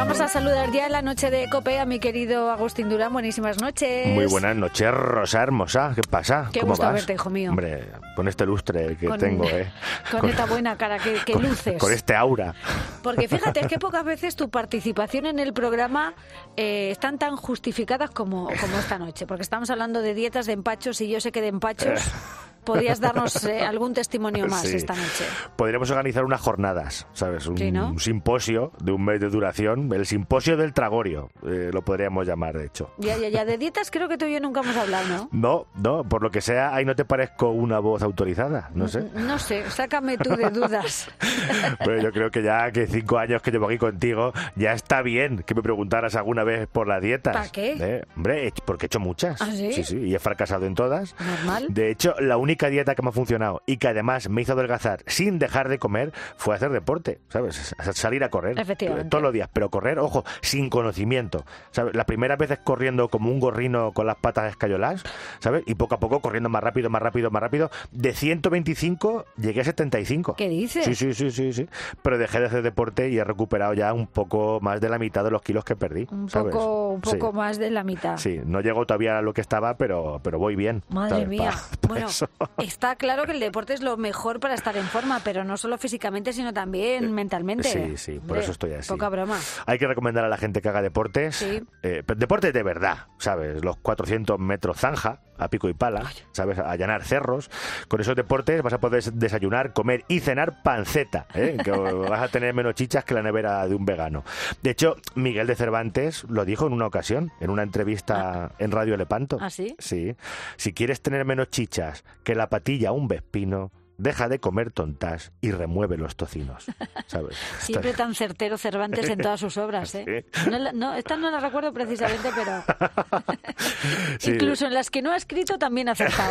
Vamos a saludar ya en la noche de COPE a mi querido Agustín Durán. Buenísimas noches. Muy buenas noches, Rosa hermosa. ¿Qué pasa? Qué ¿Cómo gusto vas? verte, hijo mío. Hombre, con este lustre que tengo, Con esta buena cara que luces. Con este aura. Porque fíjate, es que pocas veces tu participación en el programa están tan justificadas como esta noche. Porque estamos hablando de dietas, de empachos, y yo sé que de empachos podrías darnos algún testimonio más esta noche. Podríamos organizar unas jornadas, ¿sabes? Un simposio de un mes de duración, el simposio del tragorio, lo podríamos llamar, de hecho. Ya. De dietas creo que tú y yo nunca hemos hablado, ¿no? No, por lo que sea, ahí no te parezco una voz autorizada, no sé. No sé, sácame tú de dudas. Bueno, yo creo que ya que 5 años que llevo aquí contigo, ya está bien que me preguntaras alguna vez por las dietas. ¿Para qué? Hombre, porque he hecho muchas. ¿Ah, sí? Sí, y he fracasado en todas. Normal. De hecho, la única dieta que me ha funcionado y que además me hizo adelgazar sin dejar de comer fue hacer deporte, ¿sabes? Salir a correr. Efectivamente. Todos los días, pero correr, ojo, sin conocimiento, ¿sabes? Las primeras veces corriendo como un gorrino con las patas escayoladas, ¿sabes? Y poco a poco corriendo más rápido. De 125 llegué a 75. ¿Qué dices? Sí. Pero dejé de hacer deporte y he recuperado ya un poco más de la mitad de los kilos que perdí. Un ¿sabes? poco más de la mitad. Sí, no llego todavía a lo que estaba, pero voy bien. Madre ¿sabes? mía. Bueno, eso. está claro que el deporte es lo mejor para estar en forma, pero no solo físicamente, sino también mentalmente. Sí, por eso estoy así. Poca broma. Hay que recomendar a la gente que haga deportes. Sí. Deportes de verdad, ¿sabes? Los 400 metros zanja, a pico y pala, ¿sabes? Allanar cerros. Con esos deportes vas a poder desayunar, comer y cenar panceta, que vas a tener menos chichas que la nevera de un vegano. De hecho, Miguel de Cervantes lo dijo en una ocasión, en una entrevista en Radio Lepanto. ¿Ah, sí? Sí. Si quieres tener menos chichas que la patilla un vespino, deja de comer tontas y remueve los tocinos, ¿sabes? Siempre tan certero Cervantes en todas sus obras, ¿eh? Sí. Esta no la recuerdo precisamente, pero Sí. incluso en las que no ha escrito también ha acertado.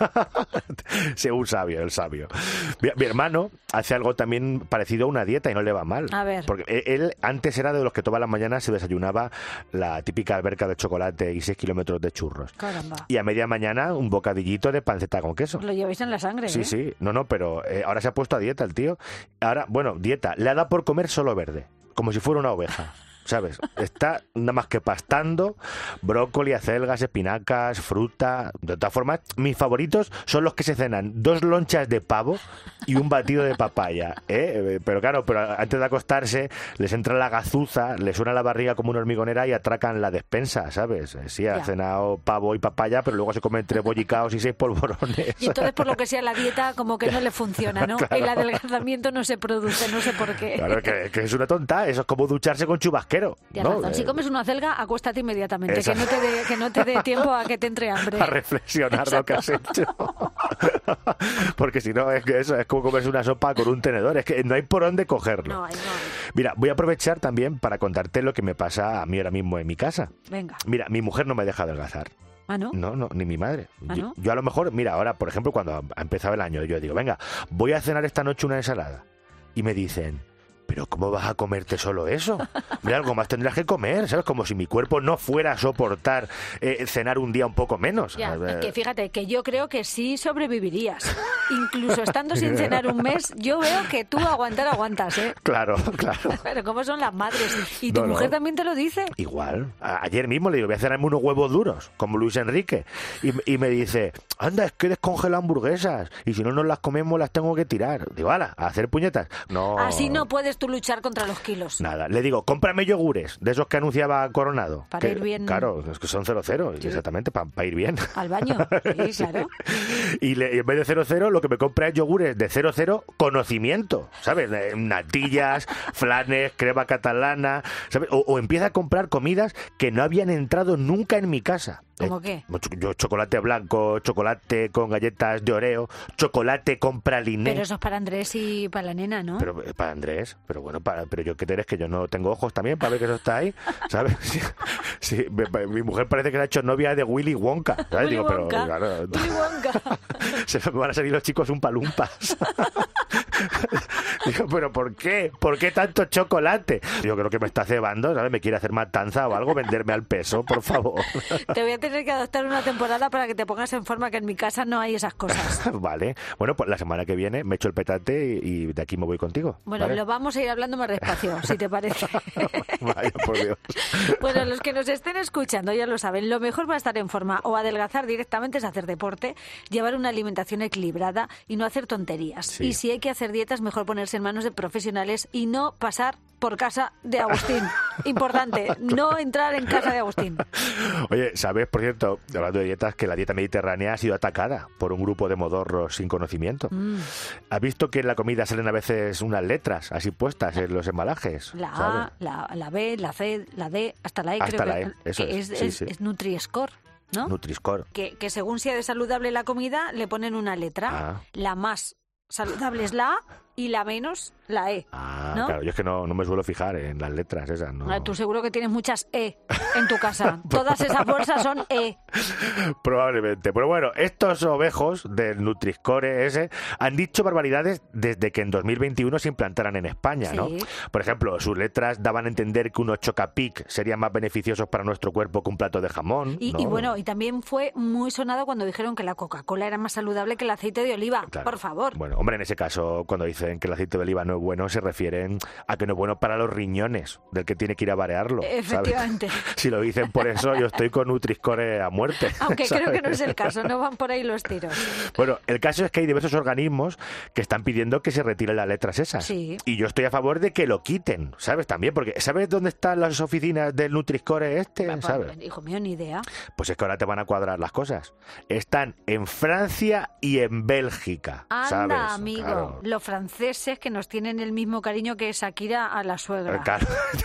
Sí, el sabio. Mi hermano hace algo también parecido a una dieta y no le va mal. A ver. Porque él antes era de los que todas las mañanas se desayunaba la típica alberca de chocolate y 6 kilómetros de churros. Caramba. Y a media mañana un bocadillito de panceta con queso. Lo lleváis en la sangre, Sí, ¿eh? sí. No, pero ahora se ha puesto a dieta el tío. Ahora, dieta. Le ha dado por comer solo verde, como si fuera una oveja. ¿Sabes? Está nada más que pastando brócoli, acelgas, espinacas, fruta. De todas formas, mis favoritos son los que se cenan 2 lonchas de pavo y un batido de papaya, Pero claro, antes de acostarse les entra la gazuza, les suena la barriga como una hormigonera y atracan la despensa, ¿sabes? Sí, ha cenado pavo y papaya, pero luego se comen 3 bollicaos y 6 polvorones. Y entonces, por lo que sea, la dieta como que no le funciona, ¿no? Claro. El adelgazamiento no se produce, no sé por qué. Claro, que es una tonta. Eso es como ducharse con chubasquero. Tienes ¿no? razón. Si comes una acelga, acuéstate inmediatamente, Esa. que no te dé tiempo a que te entre hambre. A reflexionar lo que has hecho. Porque si no, es que eso es como comerse una sopa con un tenedor. Es que no hay por dónde cogerlo. No. Mira, voy a aprovechar también para contarte lo que me pasa a mí ahora mismo en mi casa. Venga. Mira, mi mujer no me deja adelgazar. ¿Ah, no? No, ni mi madre. ¿Ah, no? Yo a lo mejor, mira, ahora, por ejemplo, cuando ha empezado el año, yo digo, venga, voy a cenar esta noche una ensalada. Y me dicen, ¿pero cómo vas a comerte solo eso? Mira, algo más tendrás que comer, ¿sabes? Como si mi cuerpo no fuera a soportar cenar un día un poco menos. Ya, que fíjate, que yo creo que sí sobrevivirías. Incluso estando sin cenar un mes, yo veo que tú aguantas, ¿eh? Claro. Pero ¿cómo son las madres? ¿Y tu No. mujer también te lo dice? Igual. Ayer mismo le digo, voy a cenarme unos huevos duros, como Luis Enrique. Y me dice, anda, es que descongela hamburguesas. Y si no nos las comemos, las tengo que tirar. Digo, ala, a hacer puñetas. No. Así no puedes tú luchar contra los kilos. Nada. Le digo, cómprame yogures, de esos que anunciaba Coronado. Para ir bien. Claro, es que son 00, Sí. exactamente, para ir bien. Al baño, sí, claro. Y en vez de 00, lo que me compra es yogures de 00 conocimiento, ¿sabes? Natillas, flanes, crema catalana, ¿sabes? O empieza a comprar comidas que no habían entrado nunca en mi casa. ¿Cómo qué? Yo chocolate blanco, chocolate con galletas de Oreo, chocolate con praliné. Pero eso es para Andrés y para la nena, ¿no? Pero para Andrés, pero bueno, pero yo qué te eres que yo no tengo ojos también para ver que eso está ahí, ¿sabes? Sí, mi mujer parece que se ha hecho novia de Willy Wonka, ¿sabes? Willy Wonka. Pero claro, Willy Wonka. se me van a salir los chicos un palumpas. Digo, ¿pero por qué? ¿Por qué tanto chocolate? Yo creo que me está cebando, ¿sabes? Me quiere hacer matanza o algo, venderme al peso, por favor. Te voy a tener que adoptar una temporada para que te pongas en forma, que en mi casa no hay esas cosas. Vale. Bueno, pues la semana que viene me echo el petate y de aquí me voy contigo. Bueno, ¿vale? lo vamos a ir hablando más despacio, si te parece. Vaya, por Dios. Bueno, los que nos estén escuchando ya lo saben, lo mejor para estar en forma o adelgazar directamente es hacer deporte, llevar una alimentación equilibrada y no hacer tonterías. Sí. Y si hay que hacer dietas, mejor ponerse en manos de profesionales y no pasar por casa de Agustín. Importante, no entrar en casa de Agustín. Oye, ¿sabes, por cierto, hablando de dietas, que la dieta mediterránea ha sido atacada por un grupo de modorros sin conocimiento? ¿Has visto que en la comida salen a veces unas letras así puestas en los embalajes? La ¿sabes? A, la B, la C, la D, hasta la E, Hasta creo la que E, eso que es, sí, sí. es Nutri-Score, ¿no? Nutri-Score. Que según sea de saludable la comida, le ponen una letra. Ah. La más saludable es la A y la menos la E. Ah, ¿no? claro, yo es que no me suelo fijar en las letras esas, ¿no? Tú seguro que tienes muchas E en tu casa. Todas esas bolsas son E. Probablemente. Pero bueno, estos ovejos del Nutri-Score ese han dicho barbaridades desde que en 2021 se implantaran en España, ¿no? Sí. Por ejemplo, sus letras daban a entender que unos Chocapic serían más beneficiosos para nuestro cuerpo que un plato de jamón, Y, ¿no? y bueno, y también fue muy sonado cuando dijeron que la Coca-Cola era más saludable que el aceite de oliva. Claro. Por favor. Bueno, hombre, en ese caso, cuando dicen que el aceite de oliva no es bueno, se refieren a que no es bueno para los riñones, del que tiene que ir a barearlo, ¿sabes? Efectivamente. Si lo dicen por eso, yo estoy con Nutri-Score a muerte. Aunque ¿sabes? creo que no es el caso, no van por ahí los tiros. Bueno, el caso es que hay diversos organismos que están pidiendo que se retiren las letras esas. Sí. Y yo estoy a favor de que lo quiten, ¿sabes? También, porque ¿sabes dónde están las oficinas del Nutri-Score este? ¿Sabes? Hijo mío, ni idea. Pues es que ahora te van a cuadrar las cosas. Están en Francia y en Bélgica, Anda, ¿sabes? amigo, Claro. los franceses que nos tienen el mismo cariño que Shakira a la suegra. Claro.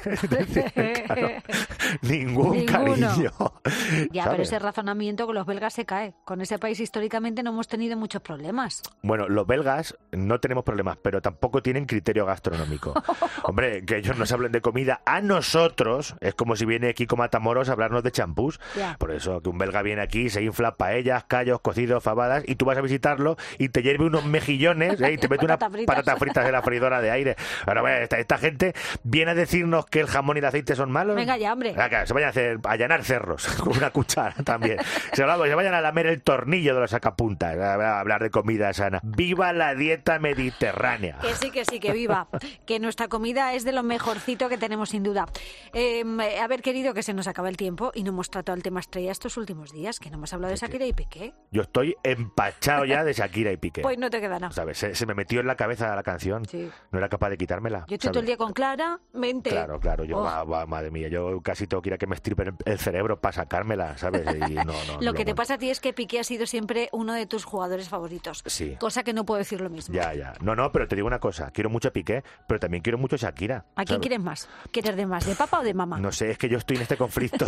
Claro. Ningún Ninguno. cariño. Ya, ¿sabes? pero ese razonamiento con los belgas se cae. Con ese país históricamente no hemos tenido muchos problemas. Bueno, los belgas no tenemos problemas, pero tampoco tienen criterio gastronómico. Hombre, que ellos nos hablen de comida a nosotros es como si viene Kiko Matamoros a hablarnos de champús. Ya. Por eso, que un belga viene aquí, se infla paellas, callos, cocidos, fabadas, y tú vas a visitarlo y te hierve unos mejillones y te mete unas Patatas fritas. patatas fritas en la freidora de aire. Ahora, bueno, esta gente viene a decirnos que el jamón y el aceite son malos. Venga ya, hombre. Que se vayan a allanar cerros con una cuchara también. Se vayan a lamer el tornillo de los sacapuntas, a hablar de comida sana. ¡Viva la dieta mediterránea! Que sí, que viva. Que nuestra comida es de lo mejorcito que tenemos, sin duda. A ver, querido, que se nos acaba el tiempo y no hemos tratado el tema estrella estos últimos días, que no hemos hablado de Shakira y Piqué. Yo estoy empachado ya de Shakira y Piqué. Pues no te queda nada. ¿Sabes? Se me metió en la cabeza la canción. Sí. No era capaz de quitármela. Yo estoy todo el día con Claramente. Claro. Yo, Oh. madre mía, yo casi tengo que ir a que me estripen el cerebro para sacármela, ¿sabes? Y no, Lo que te pasa a ti es que Piqué ha sido siempre uno de tus jugadores favoritos. Sí. Cosa que no puedo decir lo mismo. Ya. No, pero te digo una cosa. Quiero mucho a Piqué, pero también quiero mucho a Shakira. ¿A quién ¿sabes? quieres más? ¿Quieres de más? ¿De papá o de mamá? No sé, es que yo estoy en este conflicto.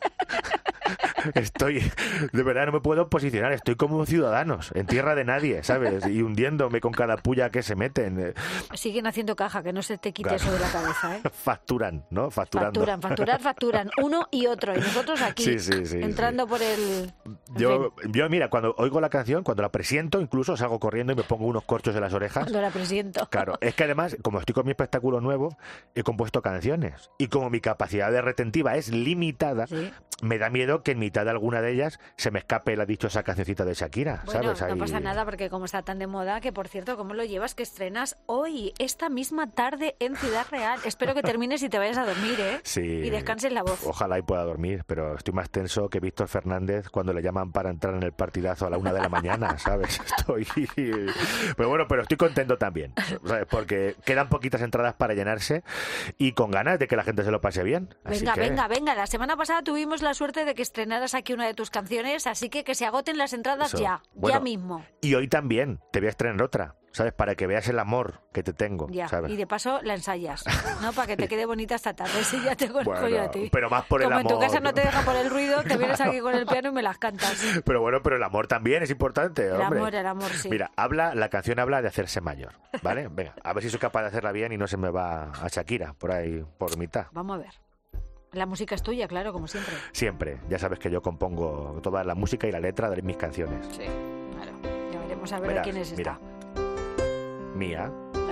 De verdad, no me puedo posicionar. Estoy como un Ciudadanos, en tierra de nadie, ¿sabes? Y hundiéndome con cada puya que se meten. Siguen haciendo caja, que no se te quite Claro. eso de la cabeza, ¿eh? Facturan, ¿no? Facturando. Facturan. Uno y otro. Y nosotros aquí, Sí, entrando por el... Yo, mira, cuando oigo la canción, cuando la presiento, incluso salgo corriendo y me pongo unos corchos en las orejas. Cuando la presiento. Claro, es que además, como estoy con mi espectáculo nuevo, he compuesto canciones. Y como mi capacidad de retentiva es limitada, Sí. me da miedo que en mitad de alguna de ellas se me escape la dichosa cancioncita de Shakira, Bueno, ¿sabes? no pasa nada porque como está tan de moda, que por cierto, ¿cómo lo llevas? Que estrenas hoy, esta misma tarde en Ciudad Real. Espero que termines y te vayas a dormir, ¿eh? Sí. Y descanses la voz. Ojalá y pueda dormir, pero estoy más tenso que Víctor Fernández cuando le llaman para entrar en el partidazo a la 1 de la mañana, ¿sabes? Pero bueno, pero estoy contento también, ¿sabes? Porque quedan poquitas entradas para llenarse y con ganas de que la gente se lo pase bien. Así Venga, que... venga. La semana pasada tuvimos la suerte de que estrenaras aquí una de tus canciones, así que se agoten las entradas Eso. ya Bueno, mismo. Y hoy también te voy a estrenar otra, ¿sabes? Para que veas el amor que te tengo, Ya, ¿sabes? y de paso la ensayas, ¿no? Para que te quede bonita esta tarde, si ya te conozco Bueno, yo a ti. pero más por el Como en tu amor. casa no te deja por el ruido, te vienes aquí con el piano y me las cantas. Pero bueno, pero el amor también es importante, hombre. El amor, sí. Mira, la canción habla de hacerse mayor, ¿vale? Venga, a ver si soy capaz de hacerla bien y no se me va a Shakira por ahí, por mitad. Vamos a ver. La música es tuya, claro, como siempre. Siempre, ya sabes que yo compongo toda la música y la letra de mis canciones. Sí, claro. Ya veremos a ver Verás, a quién es esta. mira. Mía.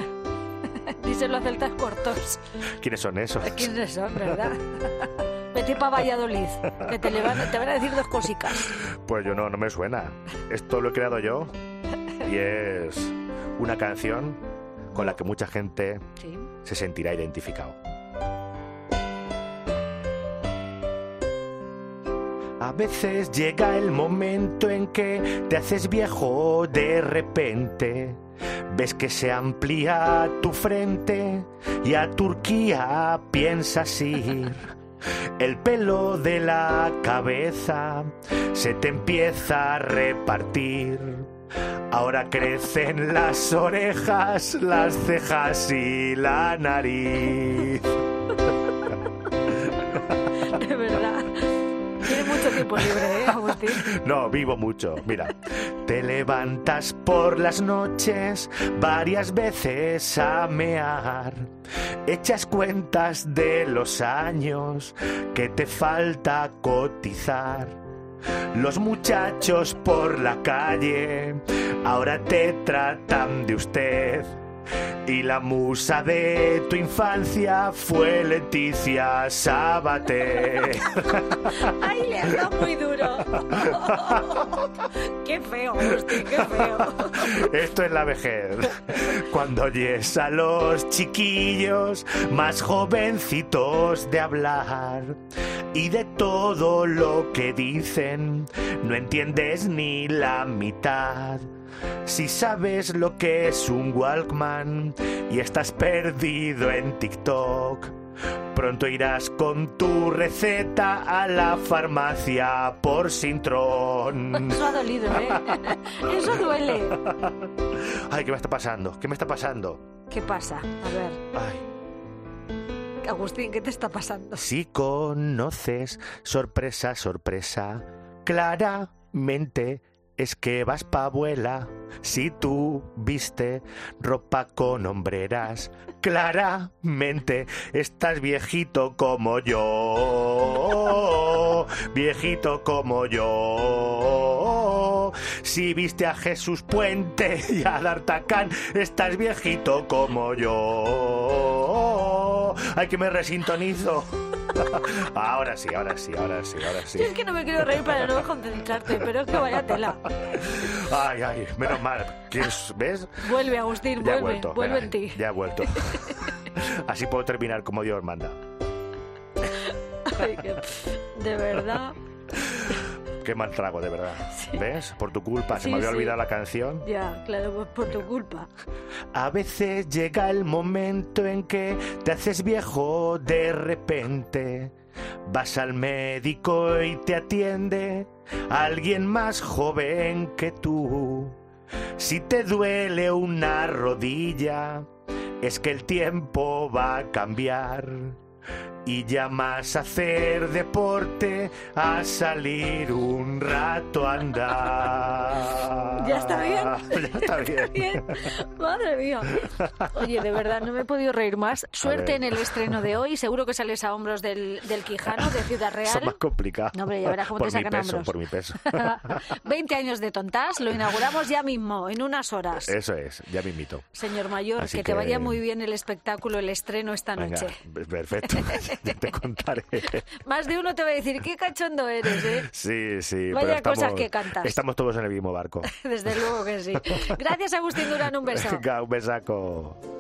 Díselo a celtas cortos. ¿Quiénes son esos? ¿Quiénes son, verdad? Vete para Valladolid, que te van a decir dos cosicas. Pues yo no me suena. Esto lo he creado yo y es una canción con la que mucha gente Sí. se sentirá identificado. A veces llega el momento en que te haces viejo de repente. Ves que se amplía tu frente y a Turquía piensas ir. El pelo de la cabeza se te empieza a repartir. Ahora crecen las orejas, las cejas y la nariz. De verdad. Tiene mucho tiempo libre, Agustín? No, vivo mucho. Mira, te levantas por las noches varias veces a mear. Echas cuentas de los años que te falta cotizar. Los muchachos por la calle ahora te tratan de usted. Y la musa de tu infancia fue Leticia Sabater. ¡Ay, le has dado muy duro! ¡Qué feo, Agustín, qué feo! Esto es la vejez. Cuando oyes a los chiquillos más jovencitos de hablar y de todo lo que dicen no entiendes ni la mitad. Si sabes lo que es un Walkman y estás perdido en TikTok, pronto irás con tu receta a la farmacia por Sintrón. Eso ha dolido, ¿eh? Eso duele. Ay, ¿qué me está pasando? ¿Qué me está pasando? ¿Qué pasa? A ver, Ay. Agustín, ¿qué te está pasando? Si conoces, sorpresa, sorpresa, claramente es que vas pa' abuela. Si tú viste ropa con hombreras, claramente estás viejito como yo, viejito como yo. Si viste a Jesús Puente y a D'Artagnan, estás viejito como yo. Ay, que me resintonizo. Ahora sí. Sí, es que no me quiero reír para no concentrarte, pero es que vaya tela. Ay, menos mal. ¿Ves? Vuelve, Agustín, Ya he vuelve, vuelto. vuelve Venga, en ti. Ya he vuelto. Así puedo terminar como Dios manda. Ay, de verdad. Qué mal trago, de verdad. Sí. ¿Ves? Por tu culpa. Se Sí, me había sí. olvidado la canción. Ya, claro, pues por tu culpa. A veces llega el momento en que te haces viejo de repente. Vas al médico y te atiende alguien más joven que tú. Si te duele una rodilla, es que el tiempo va a cambiar. Y llamas a hacer deporte, a salir un rato a andar. ¿Ya está bien? Ya está bien. Bien. Madre mía. Oye, de verdad, no me he podido reír más. Suerte ver. en el estreno de hoy. Seguro que sales a hombros del Quijano, de Ciudad Eso es Real. más complicado. No, hombre, ya verás cómo te sacan hombros. Por mi peso. 20 años de Tontas, lo inauguramos ya mismo, en unas horas. Eso es, ya me invito. Señor mayor, Así que te que- vaya muy bien el espectáculo, el estreno esta Venga, noche. perfecto. Ya te contaré. Más de uno te va a decir, qué cachondo eres, ¿eh? Sí. Vaya pero estamos, cosas que cantas. Estamos todos en el mismo barco. Desde luego que sí. Gracias, Agustín Durán, un beso. Venga, un besaco.